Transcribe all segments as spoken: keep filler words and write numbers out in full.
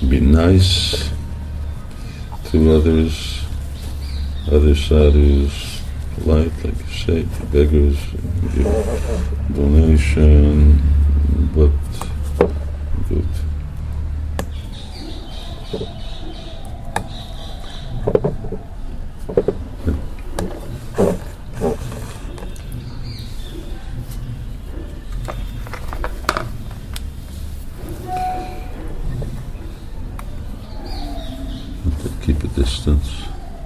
be nice to others, other sadhus, light, like you say, to beggars, give donation, but good. Keep a distance.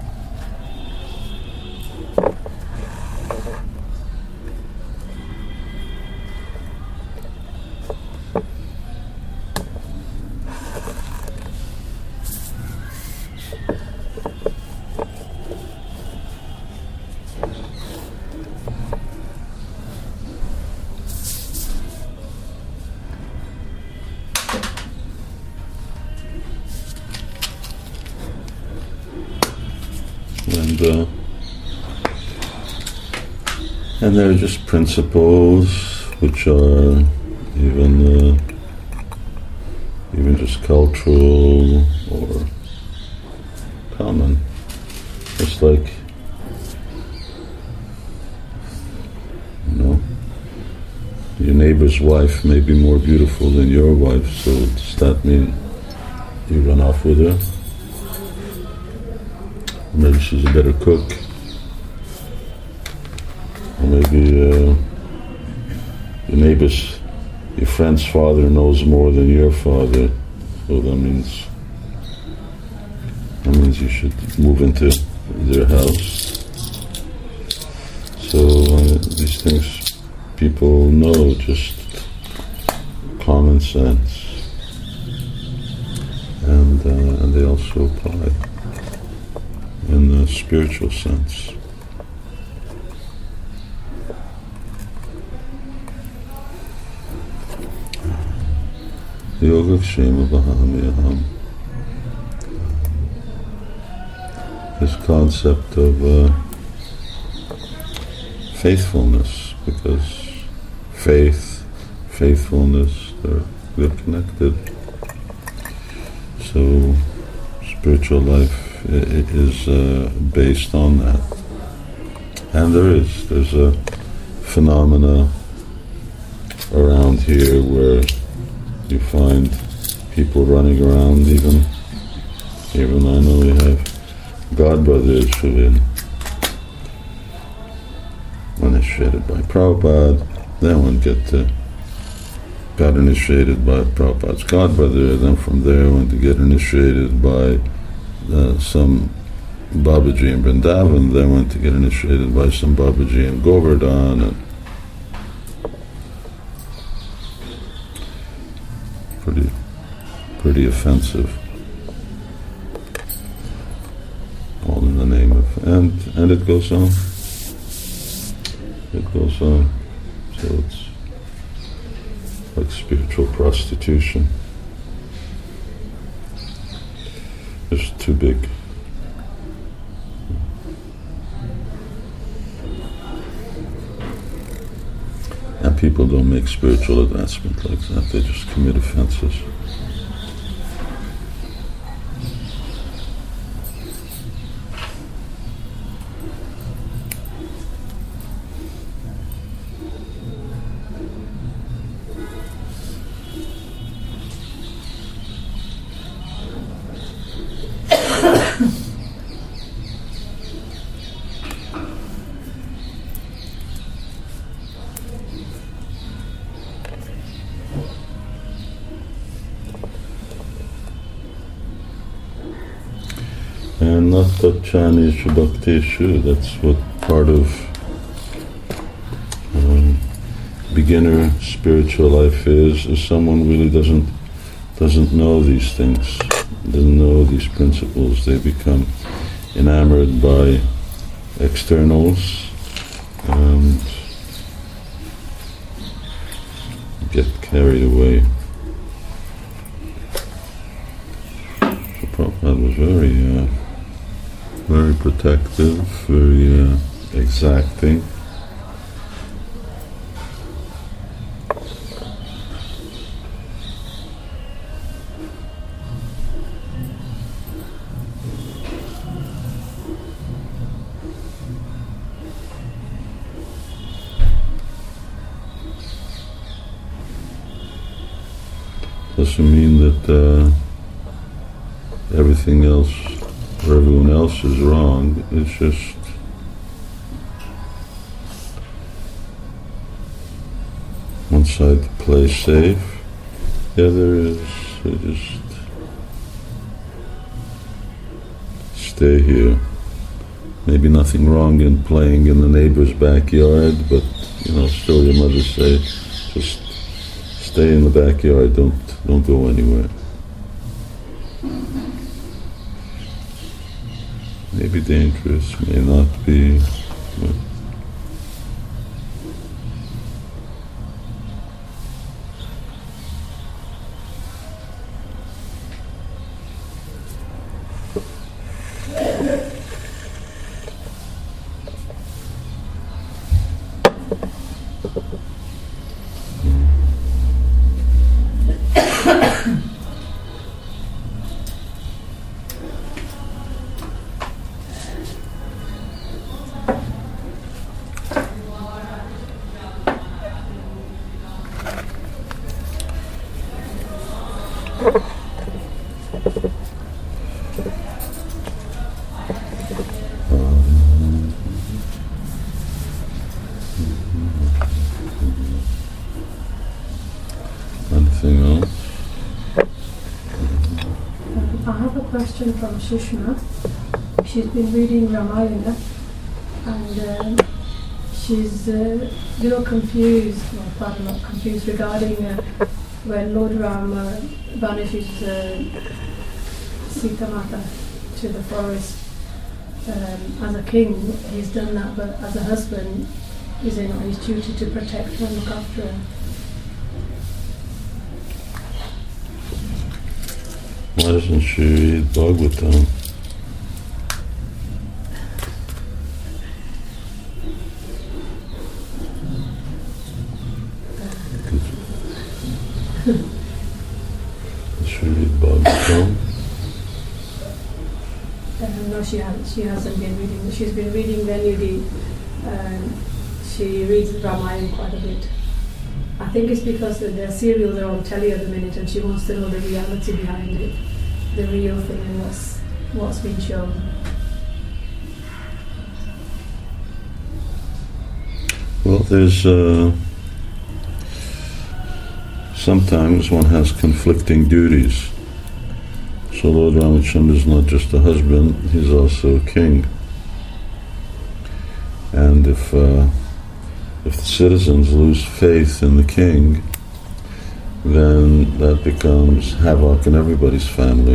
And uh, and they're just principles which are even uh, even just cultural or common. It's like, you know, your neighbor's wife may be more beautiful than your wife, so does that mean you run off with her? Maybe she's a better cook, or maybe uh, your neighbor's, your friend's father knows more than your father, so that means that means you should move into their house. So uh, these things people know, just common sense, and uh, and they also apply in the spiritual sense. Yogakshema Bahamiyaham. This concept of uh, faithfulness, because faith, faithfulness, they're, they're connected. So spiritual life it is uh, based on that, and there is there's a phenomena around here where you find people running around. Even even I know we have godbrothers who in when initiated by Prabhupada, then one get to got initiated by Prabhupada's godbrother, then from there went to get initiated by Uh, some Babaji in Vrindavan, then went to get initiated by some Babaji in Govardhan, and pretty, pretty offensive. All in the name of, and and it goes on. It goes on. So it's like spiritual prostitution. It's too big. And people don't make spiritual advancement like that, they just commit offenses. And not Natacchanishu Bhakteshu, that's what part of um, beginner spiritual life is, is someone really doesn't doesn't know these things, doesn't know these principles. They become enamored by externals and get carried away. So Prabhupada was very uh, very protective, very uh, exacting. doesn't mean that uh, everything else or everyone else is wrong. It's just one side to play safe, the other is to just stay here. Maybe nothing wrong in playing in the neighbor's backyard, but you know, still your mother say, just stay in the backyard, don't don't go anywhere. Maybe dangerous, may not be. But anything else? Um, I have a question from Sushma. She's been reading Ramayana and um, she's uh, a little confused, well, pardon, not confused, regarding uh, when Lord Ram uh, banishes uh, Sita Mata to the forest. Um, as a king, he's done that, but as a husband, is it not his duty to protect her and look after her? Why doesn't she read Bhagavatam? Does she read Bhagavatam? Um, no, she hasn't. She hasn't been reading. She's been reading Venudi. Um, she reads Ramayana quite a bit. I think it's because the, the serials are on telly at the minute, and she wants to know the reality behind it, the real thing, and what's what's been shown. Well, there's uh, sometimes one has conflicting duties. So Lord Ramachandra is not just a husband, he's also a king. And if uh, if the citizens lose faith in the king, then that becomes havoc in everybody's family.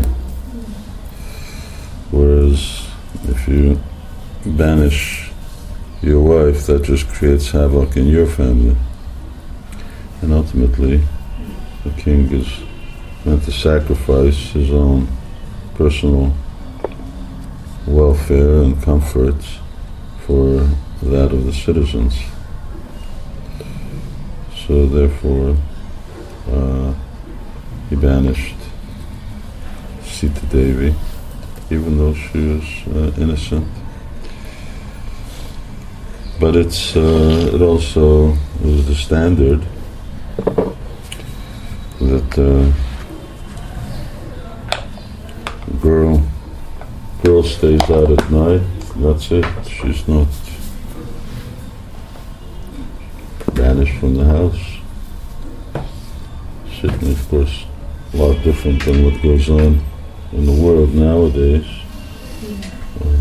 Whereas if you banish your wife, that just creates havoc in your family. And ultimately, the king is meant to sacrifice his own personal welfare and comforts for that of the citizens. So therefore, uh, he banished Sita Devi, even though she was uh, innocent. But it's uh, it also is the standard that uh, girl girl stays out at night. That's it. She's not banished from the house. Certainly, of course, a lot different than what goes on in the world nowadays. Uh,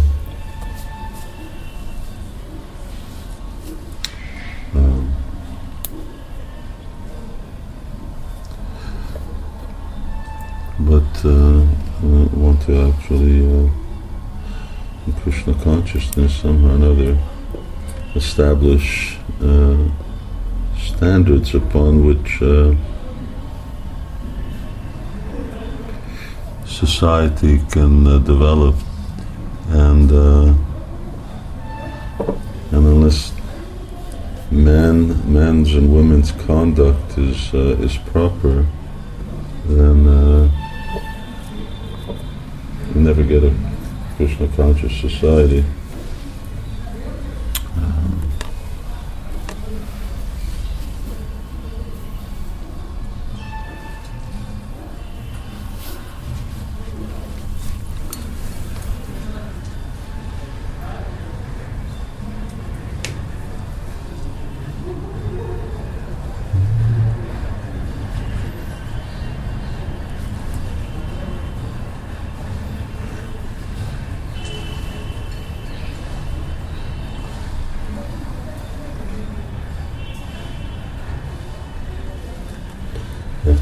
um, but uh, I want to actually, uh, in Krishna consciousness, somehow or another, establish uh, standards upon which uh, society can uh, develop, and uh, and unless men, men's and women's conduct is uh, is proper, then uh, you never get a Krishna conscious society.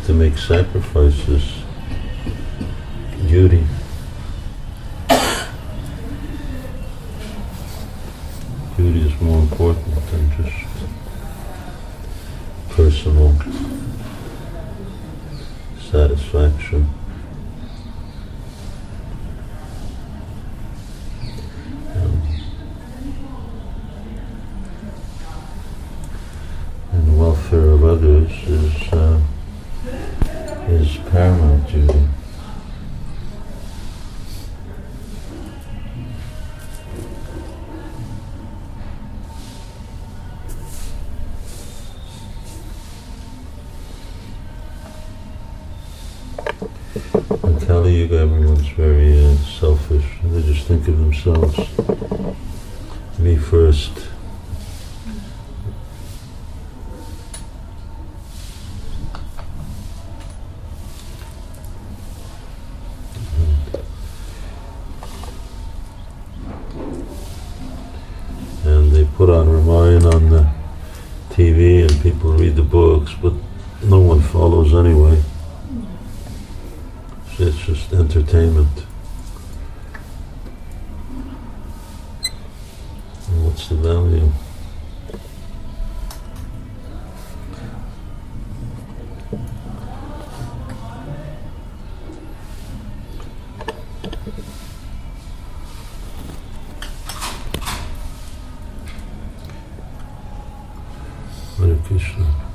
have to make sacrifices. Duty. Duty is more important than just personal satisfaction. Um, and the welfare of others is uh, is paramount duty. In Kali Yuga, everyone's very uh, selfish. They just think of themselves. Me first. And they put on Ramayana on the T V and people read the books, but no one follows anyway. It's just entertainment. And what's the value? Hare Krishna.